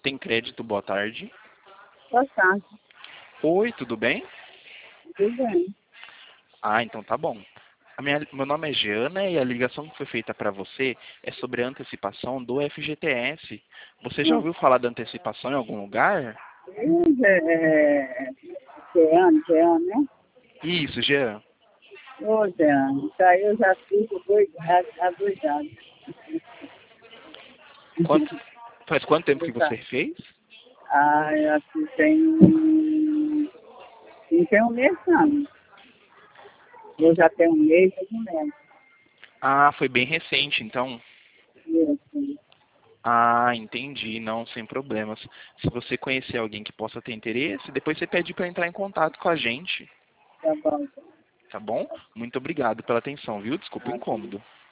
Tem crédito, boa tarde. Boa tarde. Oi, tudo bem? Tudo bem. Ah, então tá bom. Meu nome é Giana e a ligação que foi feita para você é sobre a antecipação do FGTS. Você já ouviu falar da antecipação em algum lugar? Jeane, né? Isso, Jean. Ô, Jeane, isso aí eu já fiz há 2 anos. Faz quanto tempo que você fez? Eu acho que tem um mês, não. Eu já tenho um mês, eu não lembro. Ah, foi bem recente, então. Isso. Ah, entendi. Não, sem problemas. Se você conhecer alguém que possa ter interesse, depois você pede para entrar em contato com a gente. Tá bom. Tá bom? Muito obrigado pela atenção, viu? Desculpa o Tá. incômodo.